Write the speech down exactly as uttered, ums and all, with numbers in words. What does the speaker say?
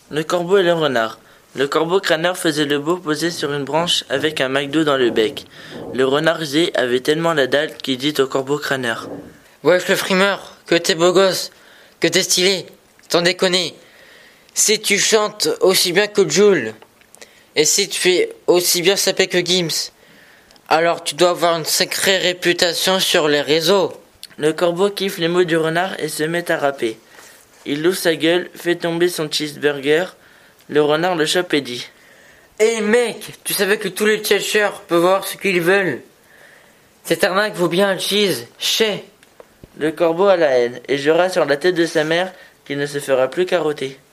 Le corbeau et le renard. Le corbeau crâneur faisait le beau posé sur une branche avec un McDo dans le bec. Le renard G avait tellement la dalle qu'il dit au corbeau crâneur: Wesh le frimeur, que t'es beau gosse, que t'es stylé, t'en déconner. Si tu chantes aussi bien que Jules, et si tu fais aussi bien saper que Gims, alors tu dois avoir une sacrée réputation sur les réseaux. Le corbeau kiffe les mots du renard et se met à rapper. Il ouvre sa gueule, fait tomber son cheeseburger. Le renard le chope et dit: Hé mec, tu savais que tous les tchatcheurs peuvent voir ce qu'ils veulent. Cette arnaque vaut bien un cheese, chais. Le corbeau a la haine et jura sur la tête de sa mère qu'il ne se fera plus carotter.